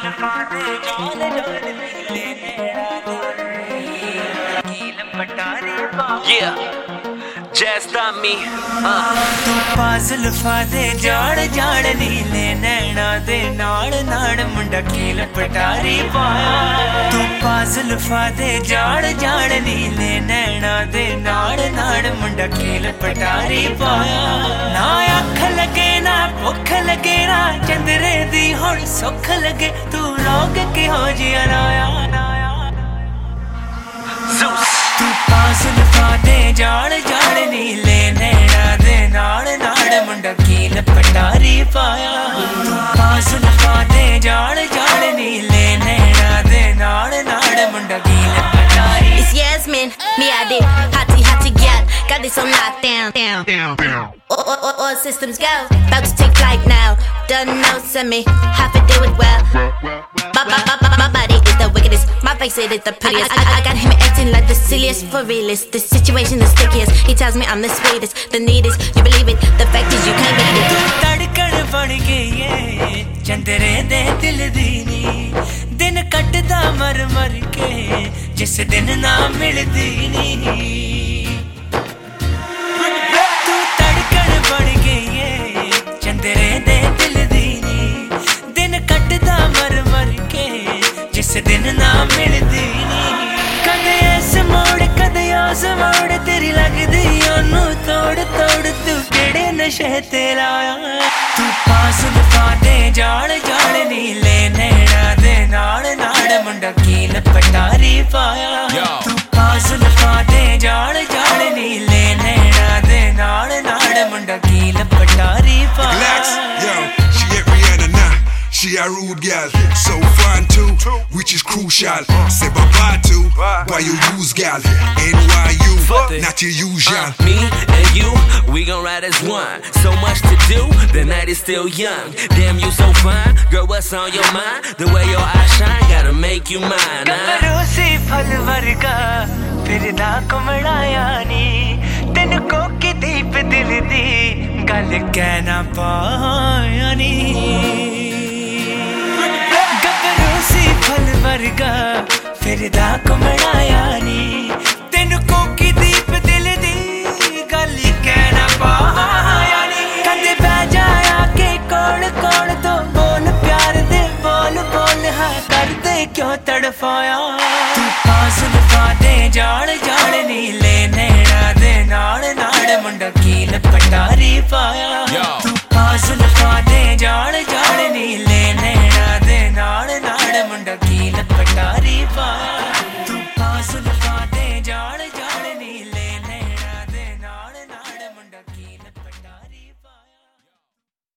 Yeah, Jazz not me. तू पाज़ल फादे जाड़ जाड़ नीले नैना दे नाड़ नाड़ मुंडा कील पटारी पाया तू पाज़ल फादे जाड़ जाड़ नीले नैना दे नाड़ नाड़ मुंडा कील पटारी पाया ना अख लगे ना भुख लगे ना चंदरे दी हुण सुख लगे तू रोग की हो जिया नाया तू पाज़ल फादे जाड़ जाड़ नीले नैना दे नाड़ नाड़ मुंडा कील पटारी पाया तू पाज़ल फादे जाड़ जाड़ नीले नैना दे नाड़ नाड़ मुंडा कील पटारी It's Yasmin, me I did hotty gal, got this on lockdown. All systems go, about to take flight now. Done know, send me, have to do it well. My body is the wickedest, my face it is the prettiest. I got him acting like the silliest for realist. The situation is stickiest. He tells me I'm the sweetest, the neatest. You believe it? The fact is you can't beat it. तड़कन बन गई है चंदरे दे दिल दीनी दिन कटदा मर मर के जिस दिन ना मिलदी नी तू तड़कन बन गई है चंदरे दे दिल दीनी दिन कटदा मर मर के जिस दिन ना मिलदी नी कदे ऐस मोड़ कदे आस मोड़ तेरी लगदी ओनू तोड़ तोड़ तू केड़े नशे ते लाया तू पाज़ल फादे जाड़ जाड़ नीले नैना दे नाड़ नाड़ मुंडा कील पटारी पाया तू पाज़ल फादे जाड़ जाड़ नीले नैना दे नाड़ नाड़ मुंडा कील पटारी पाया She a rude girl, so fun too, which is crucial. Say bye-bye to, why you use girl, NYU, not your usual. Me and you, we gon' ride as one. So much to do, the night is still young. Damn, you so fine, girl, what's on your mind? The way your eyes shine, gotta make you mine. कमरों फल वर्गा फिरदा कमड़ाया नी तेन को की दीप दिल दी गल कहना पाया नी फल वर्गा फिरदा कमड़ाया नी तेन कोकी दीप दिल दी गल कहना पाया नी कदे बह जाया के कोण कोण तो बोल प्यार दे बोल बोल हाँ कर दे क्यों तड़फाया तू पाज़ल फादे जाड़ जाड़ नीले नैना दे नाड़ नाड़ मुंडा कील पटारी पाया तू पाज़ल फादे जाड़ जाड़ नीले